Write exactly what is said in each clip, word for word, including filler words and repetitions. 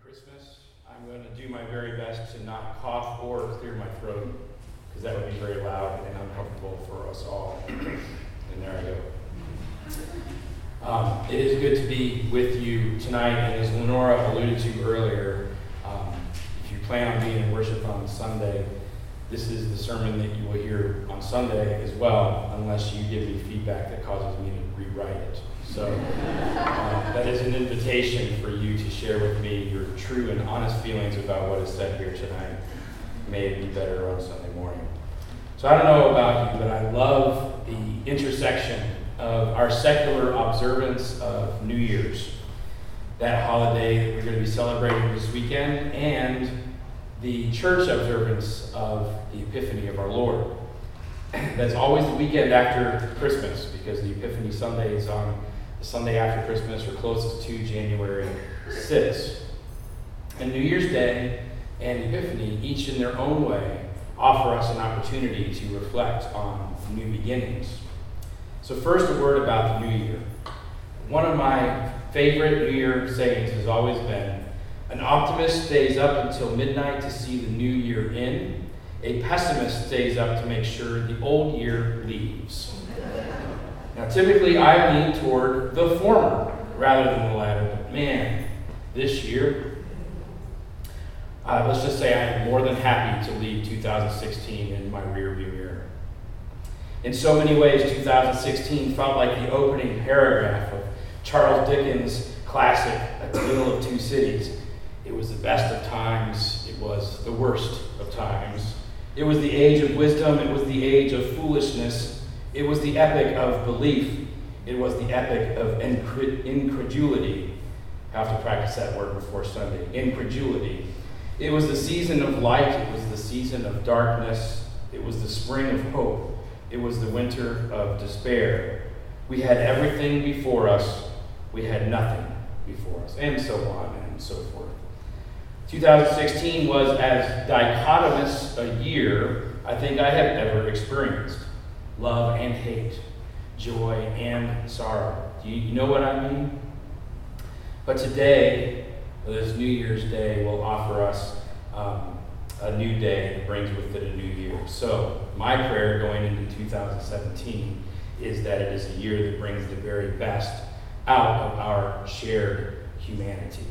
Christmas, I'm going to do my very best to not cough or clear my throat, because that would be very loud and uncomfortable for us all. And there I go. Um, it is good to be with you tonight, and as Lenora alluded to earlier, um, if you plan on being in worship on Sunday, this is the sermon that you will hear on Sunday as well, unless you give me feedback that causes me to rewrite it. So uh, that is an invitation for you to share with me your true and honest feelings about what is said here tonight. May it be better on Sunday morning. So I don't know about you, but I love the intersection of our secular observance of New Year's, that holiday that we're going to be celebrating this weekend, and the church observance of the Epiphany of our Lord. That's always the weekend after Christmas, because the Epiphany Sunday is on the Sunday after Christmas, or closest to January sixth. And New Year's Day and Epiphany, each in their own way, offer us an opportunity to reflect on new beginnings. So first, a word about the new year. One of my favorite New Year sayings has always been, an optimist stays up until midnight to see the new year in. A pessimist stays up to make sure the old year leaves. Now, typically, I lean toward the former rather than the latter, but man, this year, uh, let's just say I am more than happy to leave two thousand sixteen in my rearview mirror. In so many ways, two thousand sixteen felt like the opening paragraph of Charles Dickens' classic, A Tale of Two Cities. It was the best of times, it was the worst of times. It was the age of wisdom, it was the age of foolishness. It was the epic of belief. It was the epic of incredulity. I have to practice that word before Sunday. Incredulity. It was the season of light. It was the season of darkness. It was the spring of hope. It was the winter of despair. We had everything before us. We had nothing before us. And so on and so forth. two thousand sixteen was as dichotomous a year I think I have ever experienced. Love and hate, joy and sorrow. Do you know what I mean? But today, this New Year's Day, will offer us um, a new day that brings with it a new year. So my prayer going into two thousand seventeen is that it is a year that brings the very best out of our shared humanity.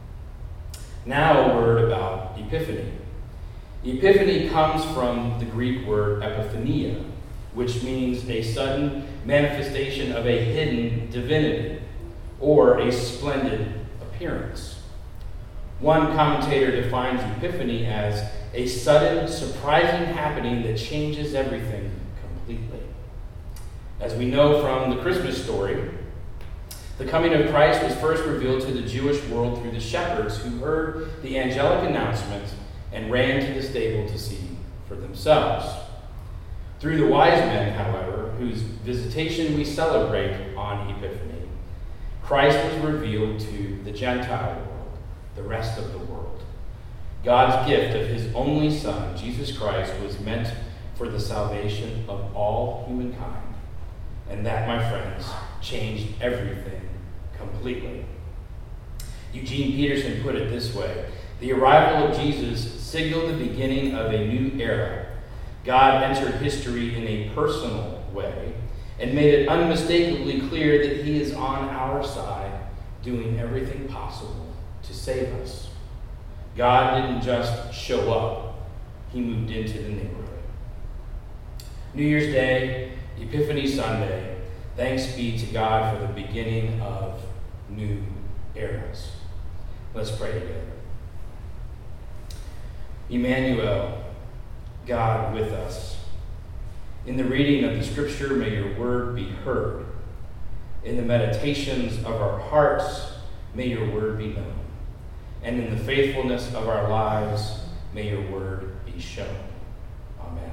Now a word about Epiphany. Epiphany comes from the Greek word epiphania, which means a sudden manifestation of a hidden divinity, or a splendid appearance. One commentator defines Epiphany as a sudden, surprising happening that changes everything completely. As we know from the Christmas story, the coming of Christ was first revealed to the Jewish world through the shepherds who heard the angelic announcement and ran to the stable to see for themselves. Through the wise men, however, whose visitation we celebrate on Epiphany, Christ was revealed to the Gentile world, the rest of the world. God's gift of his only Son, Jesus Christ, was meant for the salvation of all humankind. And that, my friends, changed everything completely. Eugene Peterson put it this way: the arrival of Jesus signaled the beginning of a new era. God entered history in a personal way and made it unmistakably clear that he is on our side, doing everything possible to save us. God didn't just show up, he moved into the neighborhood. New Year's Day, Epiphany Sunday, thanks be to God for the beginning of new eras. Let's pray together. Emmanuel, God with us. In the reading of the scripture, may your word be heard. In the meditations of our hearts, may your word be known. And in the faithfulness of our lives, may your word be shown. Amen.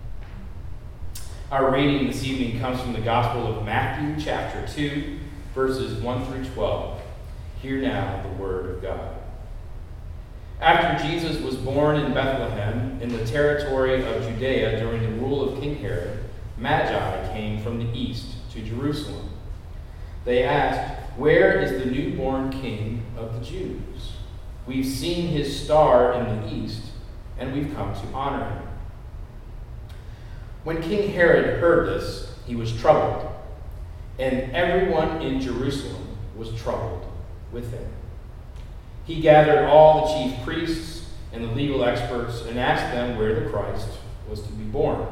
Our reading this evening comes from the Gospel of Matthew, chapter two, verses one through twelve. Hear now the word of God. After Jesus was born in Bethlehem, in the territory of Judea during the rule of King Herod, Magi came from the east to Jerusalem. They asked, "Where is the newborn King of the Jews? We've seen his star in the east, and we've come to honor him." When King Herod heard this, he was troubled, and everyone in Jerusalem was troubled with him. He gathered all the chief priests and the legal experts and asked them where the Christ was to be born.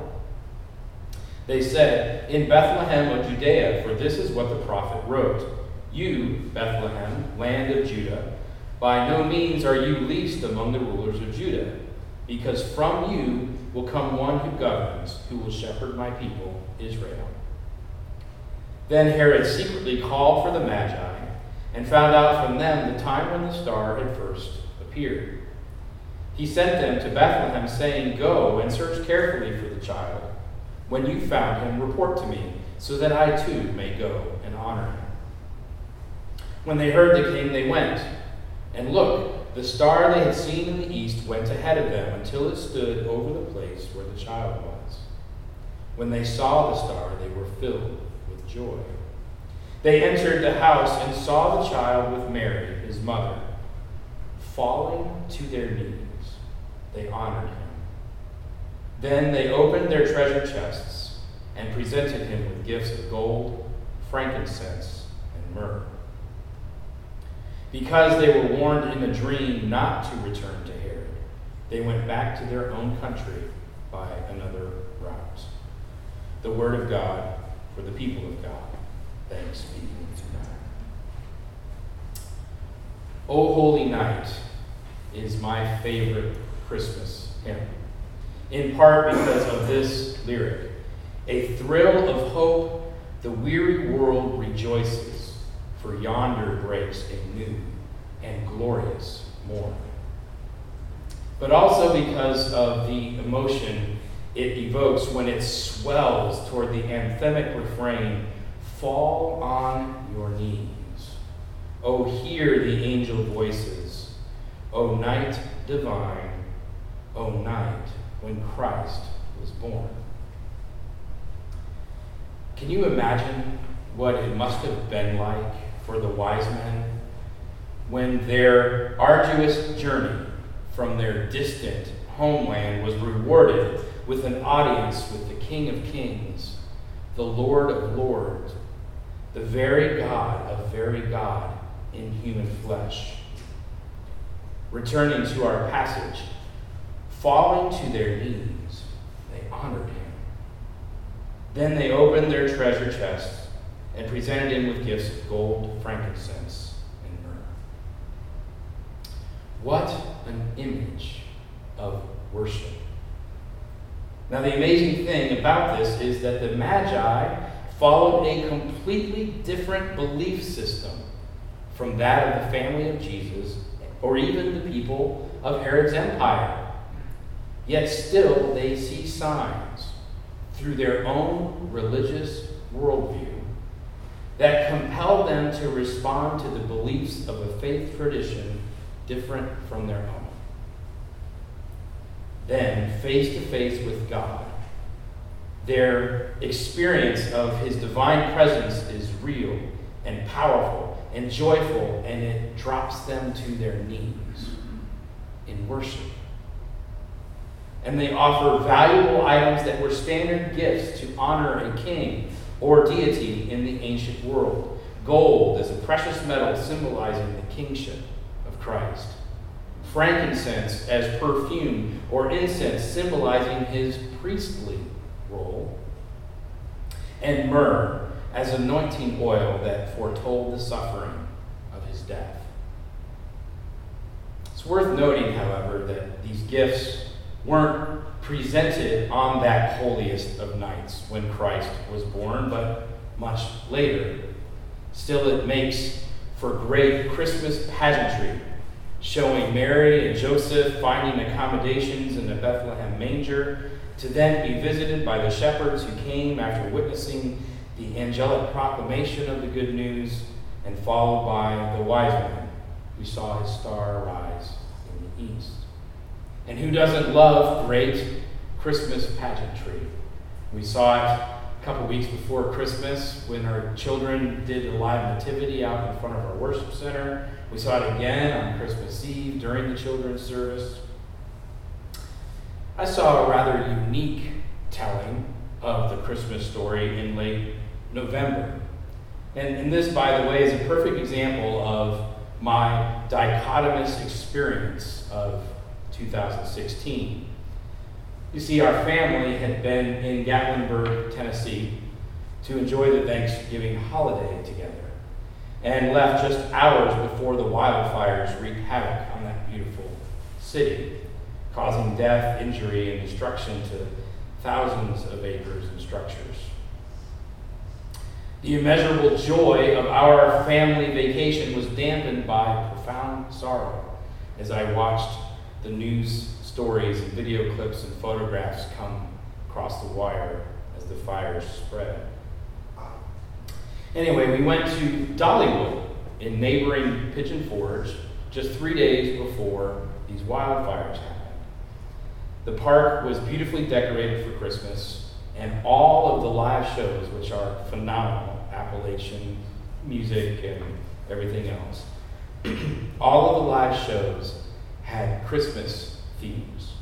They said, "In Bethlehem of Judea, for this is what the prophet wrote. You, Bethlehem, land of Judah, by no means are you least among the rulers of Judah, because from you will come one who governs, who will shepherd my people, Israel." Then Herod secretly called for the Magi and found out from them the time when the star had first appeared. He sent them to Bethlehem, saying, "Go and search carefully for the child. When you found him, report to me, so that I too may go and honor him." When they heard the king, they went. And look, the star they had seen in the east went ahead of them until it stood over the place where the child was. When they saw the star, they were filled with joy. They entered the house and saw the child with Mary, his mother. Falling to their knees, they honored him. Then they opened their treasure chests and presented him with gifts of gold, frankincense, and myrrh. Because they were warned in a dream not to return to Herod, they went back to their own country by another route. The word of God for the people of God. Thanks be to God. "O Holy Night" is my favorite Christmas hymn, in part because of this lyric. A thrill of hope, the weary world rejoices, for yonder breaks a new and glorious morn. But also because of the emotion it evokes when it swells toward the anthemic refrain, "Fall on your knees. Oh, hear the angel voices. O night divine, O night when Christ was born." Can you imagine what it must have been like for the wise men when their arduous journey from their distant homeland was rewarded with an audience with the King of Kings, the Lord of Lords, the very God of very God in human flesh? Returning to our passage, falling to their knees, they honored him. Then they opened their treasure chests and presented him with gifts of gold, frankincense, and myrrh. What an image of worship. Now, the amazing thing about this is that the Magi followed a completely different belief system from that of the family of Jesus or even the people of Herod's empire. Yet still they see signs through their own religious worldview that compel them to respond to the beliefs of a faith tradition different from their own. Then, face to face with God, their experience of his divine presence is real and powerful and joyful, and it drops them to their knees in worship. And they offer valuable items that were standard gifts to honor a king or deity in the ancient world. Gold as a precious metal symbolizing the kingship of Christ. Frankincense as perfume or incense symbolizing his priestly role. And myrrh as anointing oil that foretold the suffering of his death. It's worth noting, however, that these gifts weren't presented on that holiest of nights when Christ was born, but much later. Still, it makes for great Christmas pageantry, showing Mary and Joseph finding accommodations in the Bethlehem manger, to then be visited by the shepherds who came after witnessing the angelic proclamation of the good news, and followed by the wise men who saw his star rise in the east. And who doesn't love great Christmas pageantry? We saw it a couple weeks before Christmas when our children did a live nativity out in front of our worship center. We saw it again on Christmas Eve during the children's service. I saw a rather unique telling of the Christmas story in late November. And, and this, by the way, is a perfect example of my dichotomous experience of two thousand sixteen. You see, our family had been in Gatlinburg, Tennessee, to enjoy the Thanksgiving holiday together, and left just hours before the wildfires wreaked havoc on that beautiful city, causing death, injury, and destruction to thousands of acres and structures. The immeasurable joy of our family vacation was dampened by profound sorrow as I watched the news stories and video clips and photographs come across the wire as the fires spread. Anyway, we went to Dollywood in neighboring Pigeon Forge just three days before these wildfires happened. The park was beautifully decorated for Christmas, and all of the live shows, which are phenomenal, Appalachian music and everything else, all of the live shows had Christmas themes.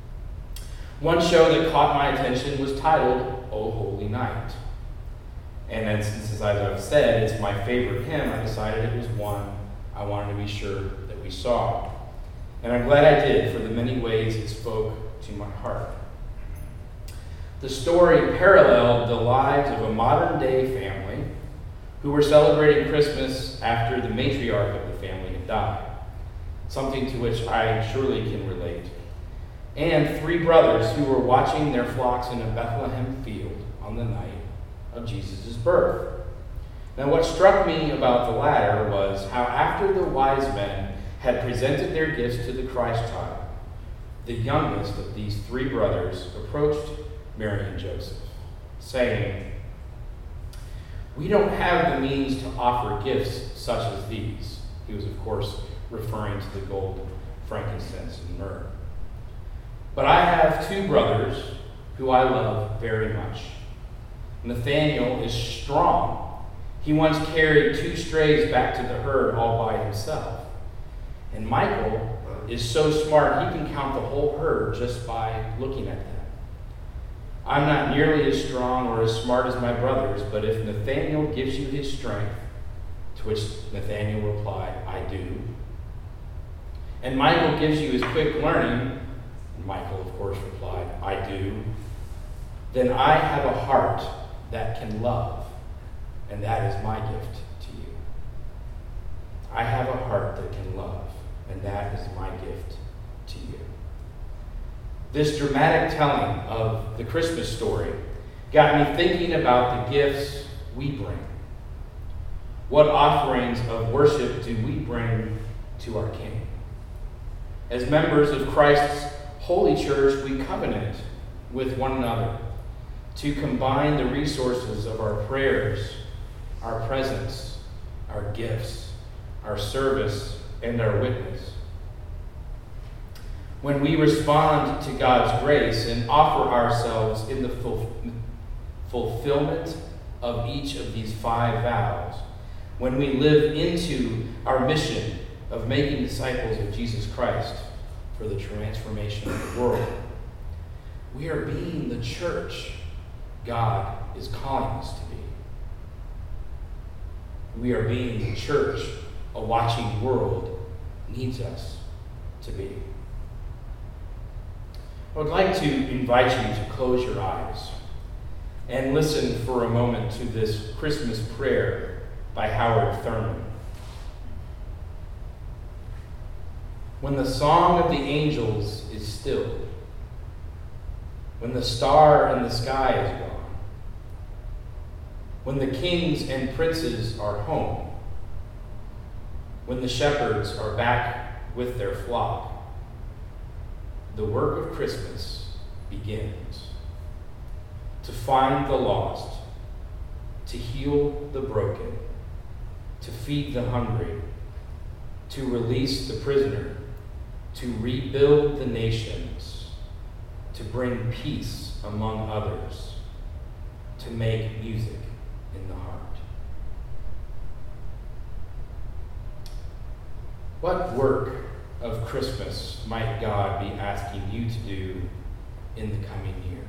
One show that caught my attention was titled, "O Holy Night." And then, since, as I've said, it's my favorite hymn, I decided it was one I wanted to be sure that we saw. And I'm glad I did, for the many ways it spoke to my heart. The story paralleled the lives of a modern-day family who were celebrating Christmas after the matriarch of the family had died, something to which I surely can relate, and three brothers who were watching their flocks in a Bethlehem field on the night of Jesus' birth. Now, what struck me about the latter was how after the wise men had presented their gifts to the Christ child, the youngest of these three brothers approached Mary and Joseph, saying, "We don't have the means to offer gifts such as these." He was, of course, referring to the gold, frankincense, and myrrh. "But I have two brothers who I love very much. Nathaniel is strong. He once carried two strays back to the herd all by himself. And Michael is so smart he can count the whole herd just by looking at them. I'm not nearly as strong or as smart as my brothers, but if Nathaniel gives you his strength," to which Nathaniel replied, "I do. And Michael gives you his quick learning," and Michael, of course, replied, "I do. Then I have a heart that can love, and that is my gift to you. I have a heart that can love, and that is my gift to you." This dramatic telling of the Christmas story got me thinking about the gifts we bring. What offerings of worship do we bring to our King? As members of Christ's holy church, we covenant with one another to combine the resources of our prayers, our presence, our gifts, our service, and our witness. When we respond to God's grace and offer ourselves in the ful- fulfillment of each of these five vows, when we live into our mission of making disciples of Jesus Christ for the transformation of the world, we are being the church God is calling us to be. We are being the church a watching world needs us to be. I would like to invite you to close your eyes and listen for a moment to this Christmas prayer by Howard Thurman. When the song of the angels is stilled, when the star in the sky is gone, when the kings and princes are home, when the shepherds are back with their flock, the work of Christmas begins. To find the lost, to heal the broken, to feed the hungry, to release the prisoner, to rebuild the nations, to bring peace among others, to make music in the heart. What work of Christmas might God be asking you to do in the coming year?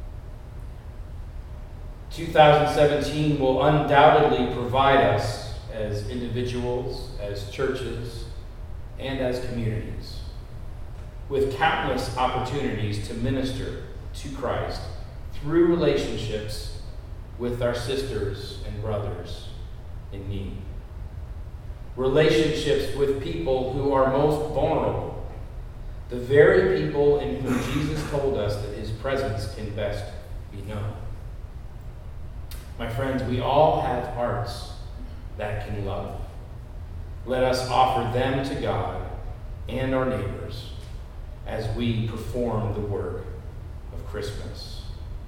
two thousand seventeen will undoubtedly provide us as individuals, as churches, and as communities with countless opportunities to minister to Christ through relationships with our sisters and brothers in need. Relationships with people who are most vulnerable, the very people in whom Jesus told us that his presence can best be known. My friends, we all have hearts that can love. Let us offer them to God and our neighbors as we perform the work of Christmas.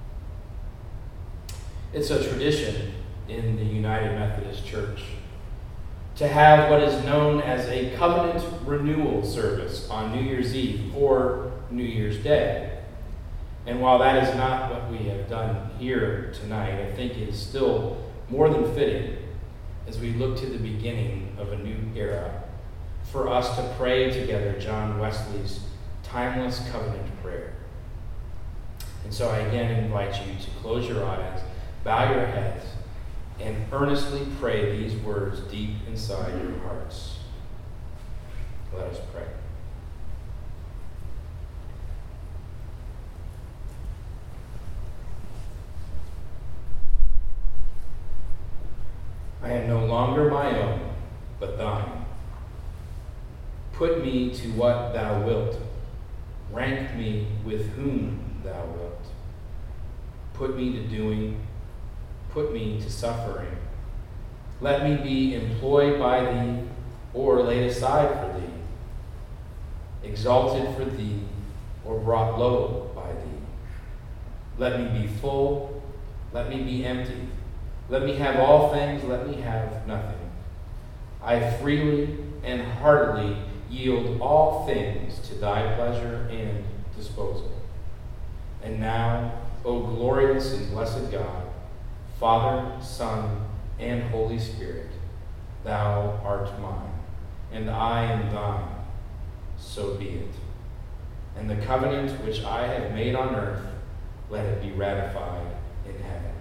It's a tradition in the United Methodist Church to have what is known as a covenant renewal service on New Year's Eve or New Year's Day. And while that is not what we have done here tonight, I think it is still more than fitting as we look to the beginning of a new era for us to pray together John Wesley's timeless covenant prayer. And so I again invite you to close your eyes, bow your heads, and earnestly pray these words deep inside your hearts. Let us pray. I am no longer my own, but thine. Put me to what thou wilt. Rank me with whom thou wilt. Put me to doing, put me to suffering. Let me be employed by thee or laid aside for thee, exalted for thee or brought low by thee. Let me be full, let me be empty. Let me have all things, let me have nothing. I freely and heartily yield all things to thy pleasure and disposal. And now, O glorious and blessed God, Father, Son, and Holy Spirit, thou art mine, and I am thine, so be it. And the covenant which I have made on earth, let it be ratified in heaven.